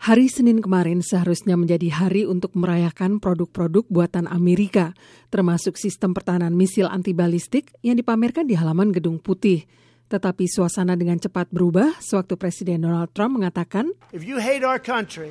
Hari Senin kemarin seharusnya menjadi hari untuk merayakan produk-produk buatan Amerika, termasuk sistem pertahanan misil antibalistik yang dipamerkan di halaman Gedung Putih. Tetapi suasana dengan cepat berubah sewaktu Presiden Donald Trump mengatakan, "If you hate our country,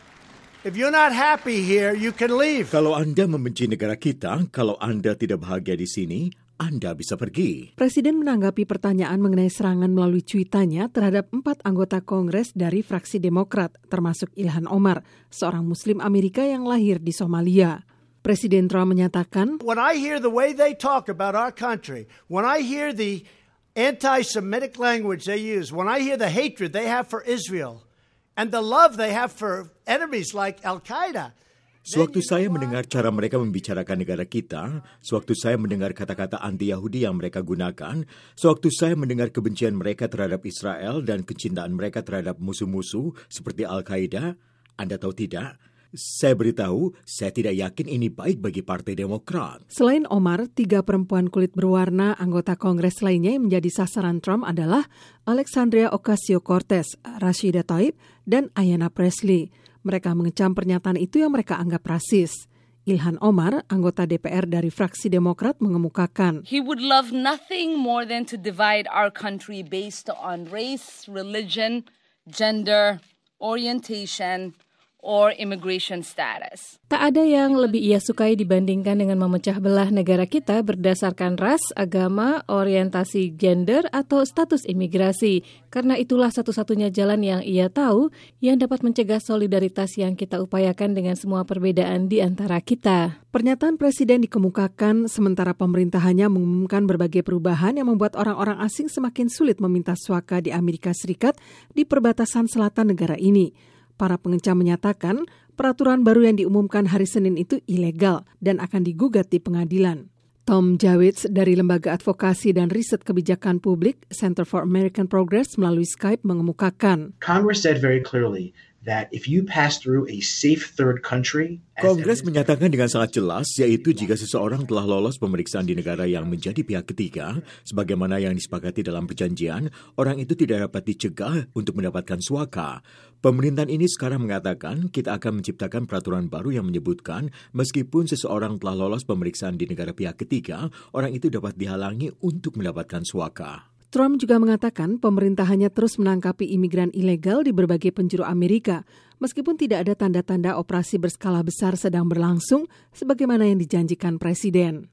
if you're not happy here, you can leave." Kalau Anda membenci negara kita, kalau Anda tidak bahagia di sini, Anda bisa pergi. Presiden menanggapi pertanyaan mengenai serangan melalui cuitannya terhadap 4 anggota Kongres dari fraksi Demokrat, termasuk Ilhan Omar, seorang Muslim Amerika yang lahir di Somalia. Presiden Trump menyatakan, "When I hear the way they talk about our country, when I hear the anti-Semitic language they use, when I hear the hatred they have for Israel, and the love they have for enemies like Al-Qaeda." Sewaktu saya mendengar cara mereka membicarakan negara kita, sewaktu saya mendengar kata-kata anti-Yahudi yang mereka gunakan, sewaktu saya mendengar kebencian mereka terhadap Israel dan kecintaan mereka terhadap musuh-musuh seperti Al-Qaeda, Anda tahu tidak? Saya beritahu, saya tidak yakin ini baik bagi Partai Demokrat. Selain Omar, 3 perempuan kulit berwarna anggota Kongres lainnya yang menjadi sasaran Trump adalah Alexandria Ocasio-Cortez, Rashida Tlaib, dan Ayanna Pressley. Mereka mengecam pernyataan itu yang mereka anggap rasis. Ilhan Omar, anggota DPR dari fraksi Demokrat, mengemukakan, "He would love nothing more than to divide our country based on race, religion, gender, orientation, or immigration status." Tak ada yang lebih ia sukai dibandingkan dengan memecah belah negara kita berdasarkan ras, agama, orientasi gender, atau status imigrasi. Karena itulah satu-satunya jalan yang ia tahu yang dapat mencegah solidaritas yang kita upayakan dengan semua perbedaan di antara kita. Pernyataan Presiden dikemukakan sementara pemerintahannya mengumumkan berbagai perubahan yang membuat orang-orang asing semakin sulit meminta suaka di Amerika Serikat di perbatasan selatan negara ini. Para pengecam menyatakan peraturan baru yang diumumkan hari Senin itu ilegal dan akan digugat di pengadilan. Tom Jawitz dari Lembaga Advokasi dan Riset Kebijakan Publik Center for American Progress melalui Skype mengemukakan, Congress said very clearly that if you pass through a safe third country, Kongres menyatakan dengan sangat jelas, yaitu jika seseorang telah lolos pemeriksaan di negara yang menjadi pihak ketiga, sebagaimana yang disepakati dalam perjanjian, orang itu tidak dapat dicegah untuk mendapatkan suaka. Pemerintahan ini sekarang mengatakan kita akan menciptakan peraturan baru yang menyebutkan meskipun seseorang telah lolos pemeriksaan di negara pihak ketiga, orang itu dapat dihalangi untuk mendapatkan suaka. Trump juga mengatakan pemerintahannya terus menangkapi imigran ilegal di berbagai penjuru Amerika, meskipun tidak ada tanda-tanda operasi berskala besar sedang berlangsung sebagaimana yang dijanjikan Presiden.